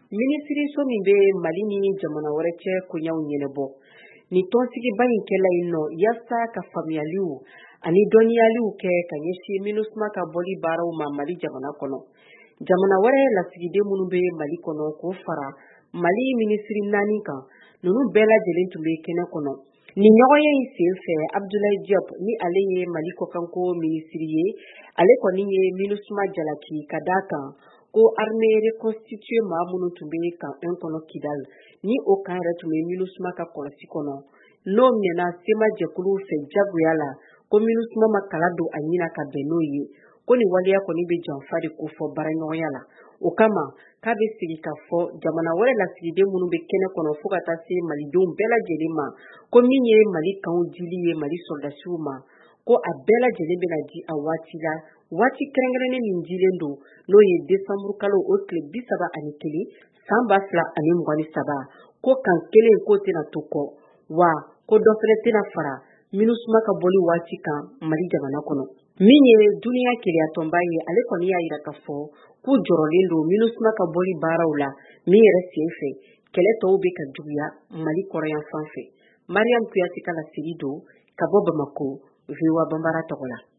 Minisiriso min bɛ Mali ni jamana wɛrɛ cɛ koɲɛw ɲɛnabɔ ni tɔnsigiba in kɛla yen nɔ yaasa ka faamuyaliw ani dɔnniyaliw kɛ ka ɲɛsin MINUSMA ka bɔli baaraw ma Mali jamana kɔnɔ. Jamana wɛrɛ lasigiden minnu bɛ Mali kɔnɔ k'o fara Mali minisiri 4 kan ninnu bɛɛ lajɛlen tun bɛ kɛnɛ kɔnɔ. Ni ɲɔgɔnye in sen fɛ Abdoulaye Diop ni ale ye Mali kɔkanko minisiri ye, ale kɔni ye MINUSMA jalaki ka d'a kan ko armée reconstituée maa minnu tun bɛ kan 1 kɔnɔ Kidal ni o kan yɛrɛ tun bɛ MINUSMA ka kɔlɔsi kɔnɔ. N'o minɛna sema jɛkulu fɛ jagoya la ko MINUSMA ma kala don a ɲina ka bɛn n'o ye ko ni waleya kɔni bɛ janfa de ko fɔ baaraɲɔgɔnya la. O kama k'a bɛ sigi ka fɔ jamana wɛrɛ lasigiden minnu bɛ kɛnɛ kɔnɔ fo ka taa se malidenw bɛɛ lajɛlen ma ko min ye Mali kanw dili ye Mali soldasiw ma ko a bɛɛ lajɛlen bɛna di a waati la, waati kɛrɛnkɛrɛnnen min dilen don n'o ye décembre kalo o tile 31 san 2023 ko kan kelen ko tɛna to kɔ wa ko dɔ fɛnɛ tɛna fara MINUSMA ka bɔli waati kan Mali jamana kɔnɔ. Min ye duniya keleyatɔnba ye ale kɔni y'a yira ka fɔ k'u jɔrɔlen don MINUSMA ka bɔli baaraw la min yɛrɛ sen fɛ kɛlɛ tɔw bɛ ka juguya Mali kɔrɔyan fan fɛ. Mariam Kuyate ka laseli don ka bɔ Bamako, VOA Bambara tɔgɔ la.